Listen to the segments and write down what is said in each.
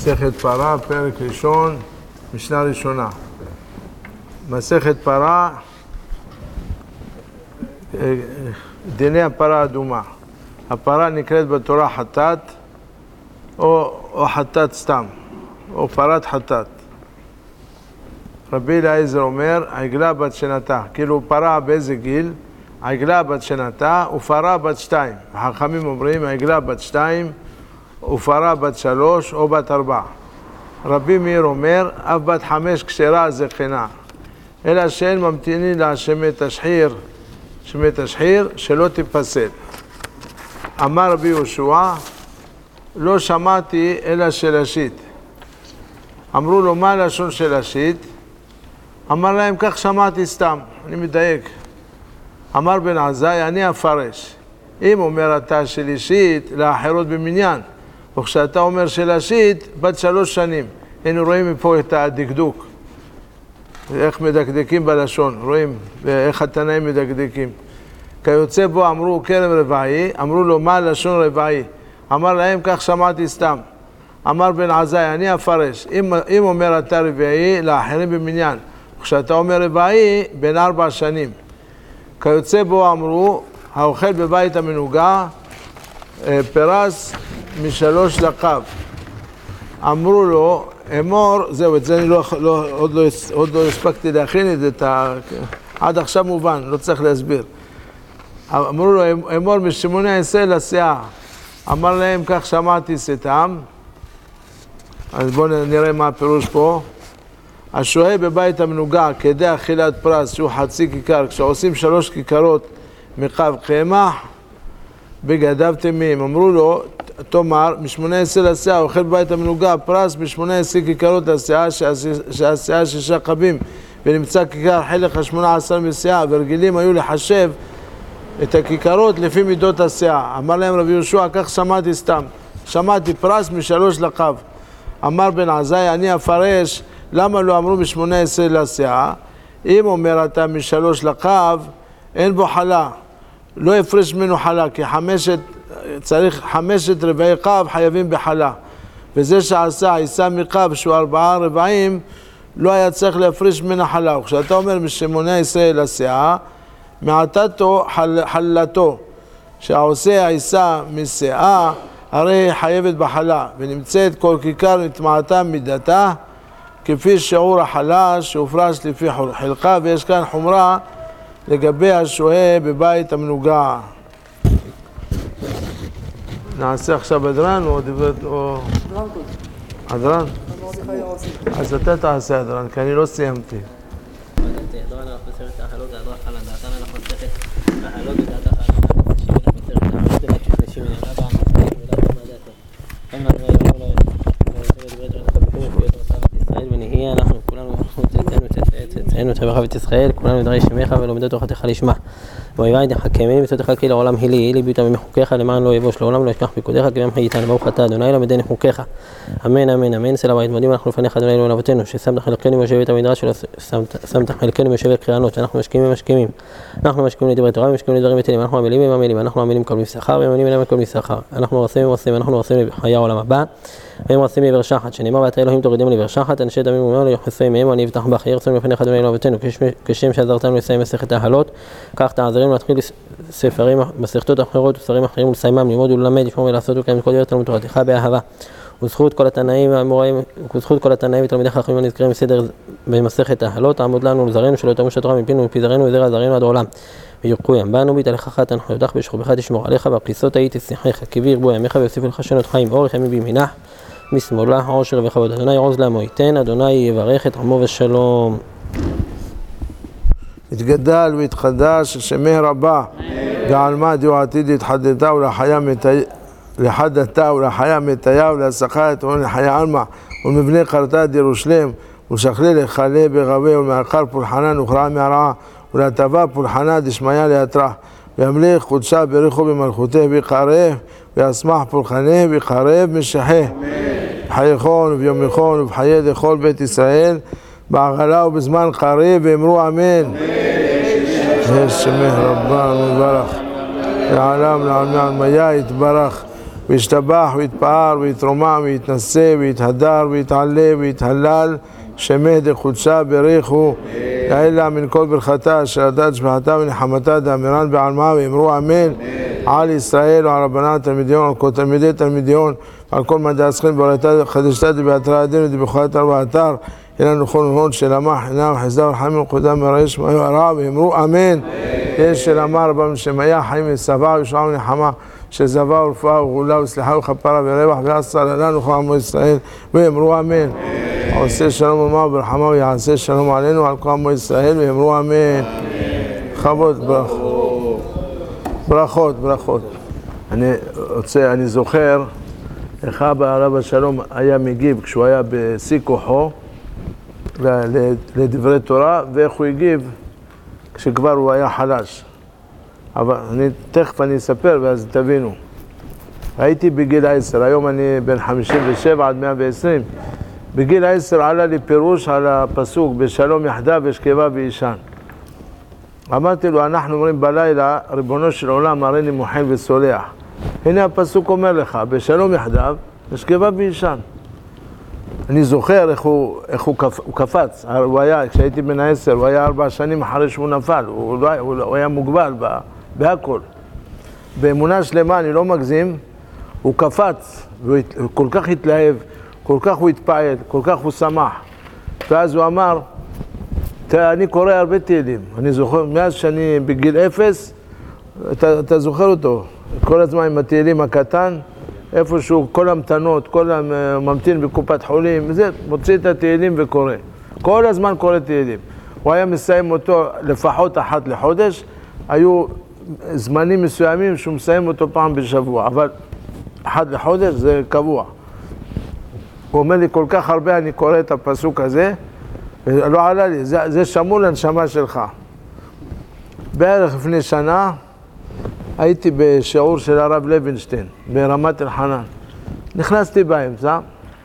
מסכת פרה, פרק ראשון, משנה ראשונה. מסכת פרה, דיני הפרה האדומה. הפרה נקראת בתורה חטאת, או חטאת סתם, או פרת חטאת. רבי אליעזר אומר, עגלה בת שנתה, כאילו פרה באיזה גיל? עגלה בת שנתה ופרה בת 2. החכמים אומרים, עגלה בת 2 ופרה בת 3 או בת 4. רבי מאיר אומר, אף בת 5 כשרה זה חנה. אלא שאין ממתינים לה שמי תשחיר, שלא תיפסל. אמר רבי יהושע, לא שמעתי אלא שלשית. אמרו לו, מה לשון שלשית? אמר להם, כך שמעתי סתם, אני מדייק. אמר בן עזאי, אני אפרש. אם אומר אתה שלישית, לאחרות במניין. וכשאתה אומר שלשית, בת 3 שנים. היינו רואים מפה את הדקדוק. איך מדקדקים בלשון, רואים איך התנאים מדקדקים. כיוצא בו אמרו כרם רבעי, אמרו לו מה לשון רבעי? אמר להם כך שמעתי סתם. אמר בן עזאי, אני אפרש. אם אומר אתה רבעי, לאחרים במניין. וכשאתה אומר רבעי, בין 4 שנים. כיוצא בו אמרו, האוכל בבית המנוגה, פרס מ3 לקו. אמרו לו, אמור, זהו, את זה אני עוד לא הספקתי להכין את זה, עד עכשיו מובן, לא צריך להסביר. אמרו לו, אמור מ18 לסאה. אמר להם, כך שמעתי סתם. אז בואו נראה מה הפירוש פה. השוהה בבית המנוגה כדי אכילת פרס שהוא חצי כיכר, כשעושים 3 כיכרות מחב קמח, בגדיו תמים. אמרו לו, תאמר, מ18 לסאה, אוכל בבית המנוגה, פרס מ18 כיכרות לסאה, שהסאה 6 קבים, ונמצא כיכר חלק 18 מסאה, ורגילים היו לחשב את הכיכרות לפי מידות הסאה. אמר להם רבי יהושע, כך שמעתי סתם. שמעתי פרס מ3 לקו. אמר בן עזאי, אני אפרש, למה לא אמרו מ18 לסאה? אם אומר אתה מ3 לקו, אין בו חלה. לא הפרש ממנו חלה, כי צריך 5 רבעי קו חייבים בחלה. וזה שעשה עיסה מקו שהוא 4 רבעים, לא היה צריך להפריש ממנו חלה. וכשאתה אומר מ18 לסאה, מעטתו חלתו. שהעושה עיסה מסאה, הרי היא חייבת בחלה, ונמצאת כל כיכר נטמעתה מידתה, כפי שיעור החלה שהופרש לפי חלקה, ויש כאן חומרה לגבי השוהה בבית המנוגה. נעשה עכשיו הדרן או דברת או... הדרן? אז אתה תעשה הדרן, כי אני לא סיימתי. הדרן אנחנו בסרט ההחלות, זה הדרן חלה, דעתן אנחנו בסרט ההחלות, ודעת החלות, אנחנו בסרט ההחלות, ודעת שנשים ונראה בה, אין לנו ונהיה אנחנו כולנו צאצאינו את חבית ישראל, כולנו נדרי שמך ולומדות תורתך לשמה. ואויבי דחכמני מצוותיך כי לעולם הילי ביותם מחוקיך למען לא יבוש לעולם לא ישכח פיקודיך כי בהם חייתנו ברוך אתה אדוני למדני חוקיך. אמן אמן אמן. סלע ומתמודים אנחנו לפניך אדוני אלוהינו אבותינו ששמת חלקנו מיושבי בית המדרש ששמת חלקנו מיושבי קריאנות שאנחנו משכימים אנחנו משכימים לדברי תורה ומשכימים לדברים בטלים אנחנו עמלים אנחנו עמלים כל משכר ועמלים אליהם כל משכר אנחנו עושים לחיי העולם הבא והם עושים לעבר שחת שנאמר ואתה אלוהים תורידם לעבר שחת אנשי דמים ומאוד יחסי מהם ואני אבטח בך ירצון לפניך אדוני אלוהינו אבותינו כשם שעזרתנו לסיים מסכת ההלות כך תעזרנו להתחיל ספרים מסכתות אחרות וספרים אחרים ולסיימם ללמוד וללמד לשמור ולעשות ולקיים כל דבר תלמוד תורתך באהבה וזכות כל התנאים והאמוראים וזכות כל התנאים ותלמידי חכמים הנזכרים בסדר במסכת ההלות תעמוד לנו ולזרענו שלא תמוש התורה מפינו ומפי זרענו וזרע זרענו עד העולם וירקו ים בנו בהתהלכך תנחויותך בשוכבך תשמור עליך והפליסות ההיא תשיחך כי ירבו ימיך ויוסיפו לך שנות חיים ואורך ימים בימינך משמאלה עושר וכבוד אדוני עוז לעמו ייתן אדוני יברך את עמו ושלום. יתגדל ויתחדש שמי רבה ועלמה דיו עתיד יתחדתה ולחיה מטיה ולהסחה את עון לחיה עלמה ולמבנה חרטה דירושלם ולשכלי לחלה ברבה ולמאחר פולחנה נוכרעה מהרעה ולהטבה פולחנה דשמיה להתרח וימליך קודשה בריחו במלכותה ויקרב וישמח פולחנה ויקרב משחה בחייכון וביומיכון ובחיי דכל בית ישראל בעגלה ובזמן קריב ואמרו אמן. יש שמך רבנו יתברך לעולם לעלמי עלמיה יתברך וישתבח ויתפאר ויתרומם ויתנשא ויתהדר ויתעלה ויתהלל שמי דחודשה בריחו יעלה מן כל ברכתה אשר עדת שבחתה ונחמתה דאמירן בעלמה ואמרו אמן על ישראל ועל רבנה תלמידיון על כל תלמידי תלמידיון ועל כל מדע הסכין בראתה חדשתה דבעתרה הדין ודבחת ארבע אתר אלא נכון הון שלמה חינם חסדה ורחמים וקודם מרעש מאיו הרע ואמרו אמן יש שלמה רבה משמיה חיים וסבא ושעה ונחמה שזבה ורפואה וגאולה וסליחה וכפרה ורווח ועשה לנו כל עמו ישראל ואמרו אמן עושה שלום ומה וברחמה ויעשה שלום עלינו על כל עמו ישראל ואמרו אמן בכבוד ברכות אני זוכר איך אבא הרב השלום היה מגיב כשהוא היה בשיא כוחו לדברי תורה ואיך הוא הגיב כשכבר הוא היה חלש. אבל תכף אני אספר ואז תבינו. הייתי בגיל 10, היום אני בן 57 עד 120. בגיל 10 עלה לי פירוש על הפסוק בשלום יחדיו ושכבה וישן. אמרתי לו, אנחנו אומרים בלילה, ריבונו של עולם הריני מוחל וסולח. הנה הפסוק אומר לך, בשלום יחדיו ושכבה וישן. אני זוכר איך הוא קפץ, הוא היה, כשהייתי בן 10, הוא היה 4 שנים אחרי שהוא נפל, הוא היה מוגבל בהכל. באמונה שלמה, אני לא מגזים, הוא קפץ, והוא כל כך התלהב, כל כך הוא התפעל, כל כך הוא שמח. ואז הוא אמר, אני קורא הרבה תהילים, אני זוכר, מאז שאני בגיל 0, אתה זוכר אותו, כל הזמן עם התהילים הקטן, איפשהו, כל המתנות, כל הממתין בקופת חולים, זה, מוציא את התהילים וקורא. כל הזמן קורא תהילים. הוא היה מסיים אותו לפחות אחת לחודש, היו זמנים מסוימים שהוא מסיים אותו פעם בשבוע, אבל אחת לחודש זה קבוע. הוא אומר לי, כל כך הרבה אני קורא את הפסוק הזה, ולא עלה לי, זה שמור לנשמה שלך. בערך לפני שנה, הייתי בשיעור של הרב לוינשטיין, ברמת אלחנן. נכנסתי באמצע,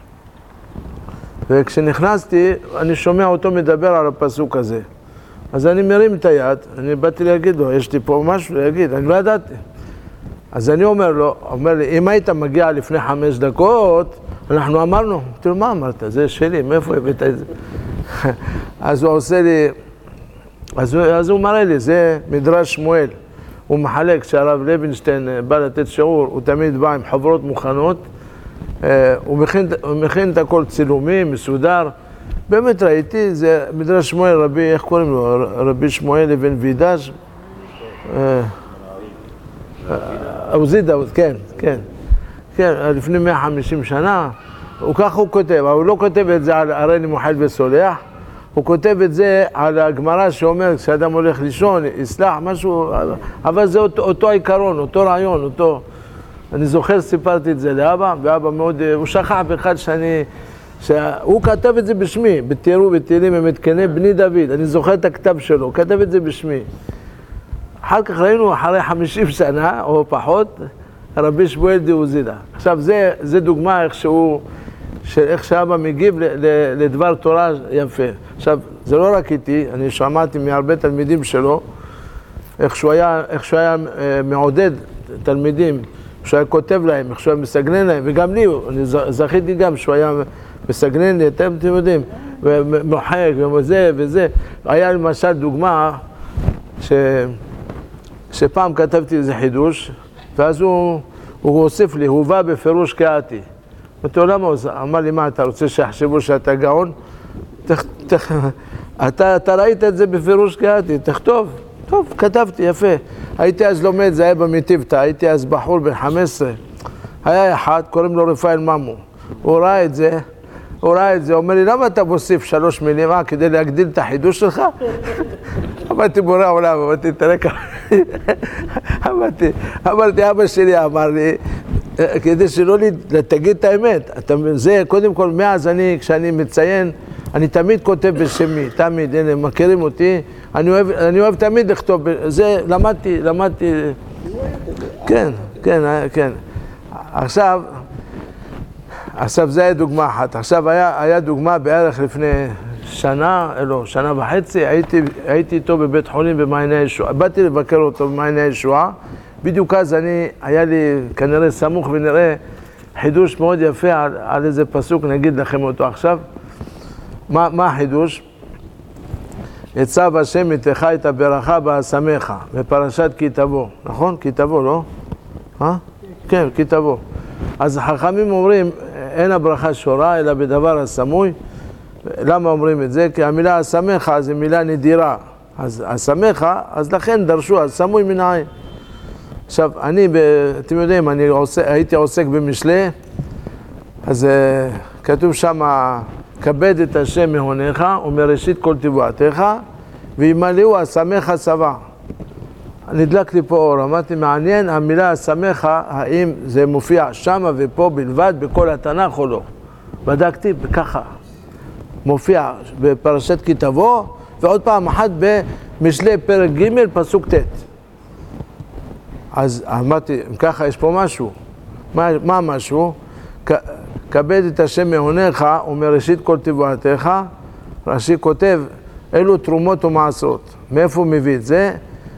וכשנכנסתי, אני שומע אותו מדבר על הפסוק הזה. אז אני מרים את היד, אני באתי להגיד לו, יש לי פה משהו להגיד, אני לא ידעתי. אז אני אומר לו, אומר לי, אם היית מגיע לפני 5 דקות, אנחנו אמרנו, תראו, מה אמרת? זה שלי, מאיפה הבאת את זה? אז הוא עושה לי, אז הוא מראה לי, זה מדרש שמואל. הוא מחלק, כשהרב לוינשטיין בא לתת שיעור, הוא תמיד בא עם חברות מוכנות, הוא מכין את הכל צילומים, מסודר. באמת ראיתי, זה מדרש שמואל, רבי, איך קוראים לו? רבי שמואל אבן וידאז' אוזידה, כן, לפני 150 שנה, וכך הוא כותב, אבל הוא לא כותב את זה על הריני מוחל וסולח, הוא כותב את זה על הגמרא שאומר, כשאדם הולך לישון, יסלח, משהו, אבל זה אותו העיקרון, אותו רעיון, אותו... אני זוכר, סיפרתי את זה לאבא, ואבא מאוד, הוא שכח באחד שהוא כתב את זה בשמי, בתיארו ותהילים במתקני בני דוד, אני זוכר את הכתב שלו, הוא כתב את זה בשמי. אחר כך ראינו, אחרי 50 שנה, או פחות, רבי שמואל דאוזידה. עכשיו, זה דוגמה איך שאבא מגיב לדבר תורה יפה. עכשיו, זה לא רק איתי, אני שמעתי מהרבה תלמידים שלו, איך שהוא היה מעודד תלמידים, שהוא היה כותב להם, איך שהוא היה מסגנן להם, וגם לי, אני זכיתי גם שהוא היה מסגנן לי, אתם יודעים, ומוחק וזה. היה למשל דוגמה שפעם כתבתי איזה חידוש, ואז הוא הוסיף לי, הובא בפירוש קהתי. אמרתי לו, למה הוא אמר לי, מה, אתה רוצה שיחשבו שאתה גאון? אתה ראית את זה בפירוש קהתי, תכתוב. טוב, כתבתי, יפה. הייתי אז לומד, זה היה במטיבתא, הייתי אז בחור בן 15. היה אחד, קוראים לו רפאל ממו. הוא ראה את זה, אומר לי, למה אתה מוסיף 3 מילים, כדי להגדיל את החידוש שלך? אמרתי, בורא עולם, אמרתי, תראה ככה. אמרתי, אבא שלי אמר לי, כדי שלא תגיד את האמת. זה, קודם כל, מאז כשאני מציין, אני תמיד כותב בשמי, תמיד, הנה, מכירים אותי, אני אוהב תמיד לכתוב, זה למדתי, כן. עכשיו זה היה דוגמה אחת. עכשיו היה דוגמה בערך לפני שנה וחצי, הייתי איתו בבית חולים במעייני הישועה. באתי לבקר אותו במעייני הישועה, בדיוק אז היה לי כנראה סמוך ונראה חידוש מאוד יפה על איזה פסוק, נגיד לכם אותו עכשיו. מה החידוש? יצב השם איתך את הברכה בהשמך, בפרשת כי תבוא, נכון? כי תבוא, לא? כן, כי תבוא. אז החכמים אומרים, אין הברכה שורה, אלא בדבר הסמוי. למה אומרים את זה? כי המילה השמך זה מילה נדירה. אז השמך, אז לכן דרשו, הסמוי מן העין. עכשיו, אתם יודעים, הייתי עוסק במשלי, אז כתוב שם, כבד את השם מהונך ומראשית כל תבואתך, וימלאו השמך שבע. נדלק לי פה אור, אמרתי, מעניין, המילה השמך, האם זה מופיע שמה ופה בלבד, בכל התנ"ך או לא? בדקתי, ככה. מופיע בפרשת כי תבוא, ועוד פעם אחת במשלי פרק ג' פסוק ט'. אז אמרתי, ככה יש פה משהו. מה משהו? כבד את השם מהונך ומראשית כל תבואתך. רש"י כותב, אלו תרומות ומעשרות. מאיפה הוא מביא את זה?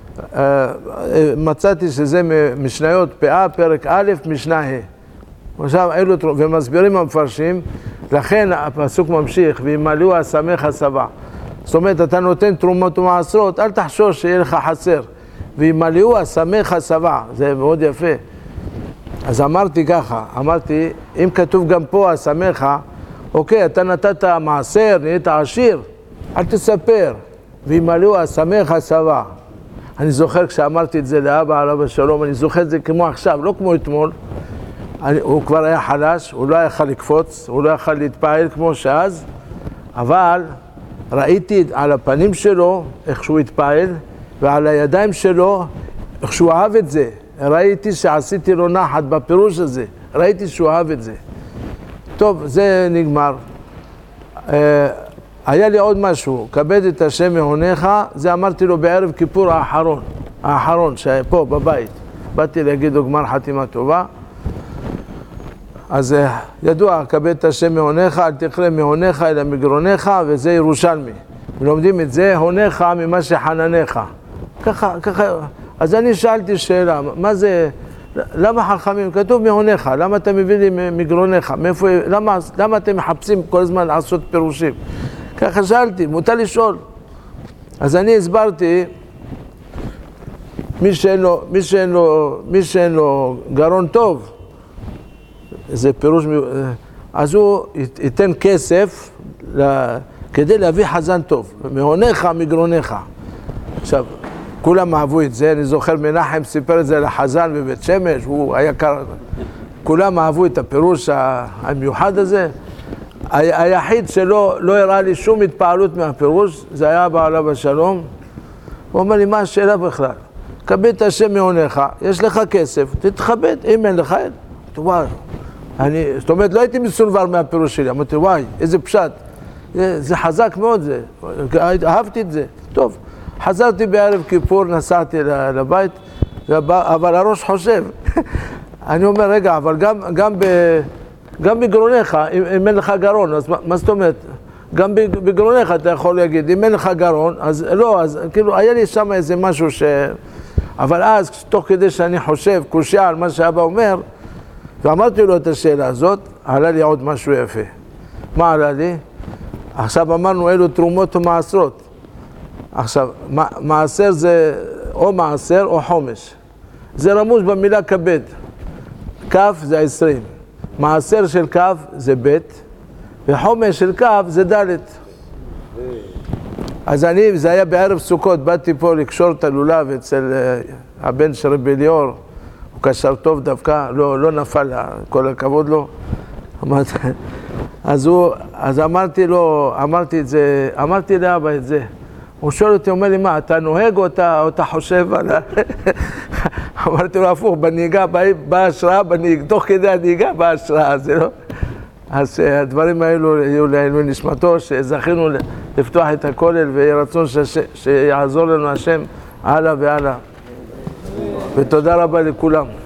מצאתי שזה משניות פאה, פרק א', משנה ה'. עכשיו, אלו תרומות, ומסבירים המפרשים, לכן הפסוק ממשיך, וימלאו השמך שבע. זאת אומרת, אתה נותן תרומות ומעשרות, אל תחשוש שיהיה לך חסר. וימלאו השמך שבע, זה מאוד יפה. אז אמרתי ככה, אם כתוב גם פה השמך, אוקיי, אתה נתת מעשר, נהיית עשיר, אל תספר. וימלאו השמך שבע. אני זוכר כשאמרתי את זה לאבא עליו השלום, אני זוכר את זה כמו עכשיו, לא כמו אתמול. הוא כבר היה חלש, הוא לא יכול לקפוץ, הוא לא יכול להתפעל כמו שאז, אבל ראיתי על הפנים שלו איך שהוא התפעל, ועל הידיים שלו איך שהוא אהב את זה. ראיתי שעשיתי לו נחת בפירוש הזה, ראיתי שהוא אהב את זה. טוב, זה נגמר. היה לי עוד משהו, כבד את השם מהונך, זה אמרתי לו בערב כיפור האחרון שפה בבית. באתי להגיד לו גמר חתימה טובה. אז ידוע, כבד את השם מהונך, אל תקרא מהונך אלא מגרונך, וזה ירושלמי. ולומדים את זה, הונך ממה שחנניך. ככה. אז אני שאלתי שאלה, מה זה, למה חכמים? כתוב מהונך, למה אתה מביא לי מגרונך? למה אתם מחפשים כל הזמן לעשות פירושים? ככה שאלתי, מותר לשאול. אז אני הסברתי, מי שאין לו גרון טוב, זה פירוש, אז הוא ייתן כסף כדי להביא חזן טוב, מהונך, מגרונך. עכשיו, כולם אהבו את זה, אני זוכר מנחם סיפר את זה לחזן בבית שמש, הוא היה כולם אהבו את הפירוש המיוחד הזה. היחיד שלא הראה לי שום התפעלות מהפירוש, זה היה בעליו השלום. הוא אומר לי, מה השאלה בכלל? כבד את השם מהונך, יש לך כסף, תתכבד, אם אין לך, וואי. זאת אומרת, לא הייתי מסונבר מהפירוש שלי, אמרתי, וואי, איזה פשט. זה חזק מאוד זה, אהבתי את זה. טוב, חזרתי בערב כיפור, נסעתי לבית, אבל הראש חושב. אני אומר, רגע, אבל גם בגרונך, אם אין לך גרון, אז מה זאת אומרת? גם בגרונך אתה יכול להגיד, אם אין לך גרון, אז לא, אז כאילו, היה לי שם איזה משהו אבל אז, תוך כדי שאני חושב, קושיה על מה שאבא אומר, ואמרתי לו את השאלה הזאת, עלה לי עוד משהו יפה. מה עלה לי? עכשיו אמרנו, אלו תרומות ומעשרות. עכשיו, מעשר זה או מעשר או חומש. זה רמוז במילה כבד. כף זה 20. מעשר של כף זה ב' וחומש של כף זה ד'. אז זה היה בערב סוכות, באתי פה לקשור את הלולב אצל הבן של רבי ליאור, הוא קשר טוב דווקא, לא נפל, כל הכבוד לו. אז אמרתי לו, אמרתי לאבא את זה. הוא שואל אותי, אומר לי, מה, אתה נוהג או אתה חושב על אמרתי לו, הפוך, בנהיגה, בהשראה, תוך כדי הנהיגה, בהשראה, זה לא? אז הדברים האלו יהיו לעילוי נשמתו, שזכינו לפתוח את הכולל, ויהיה רצון שיעזור לנו השם הלאה והלאה. ותודה רבה לכולם.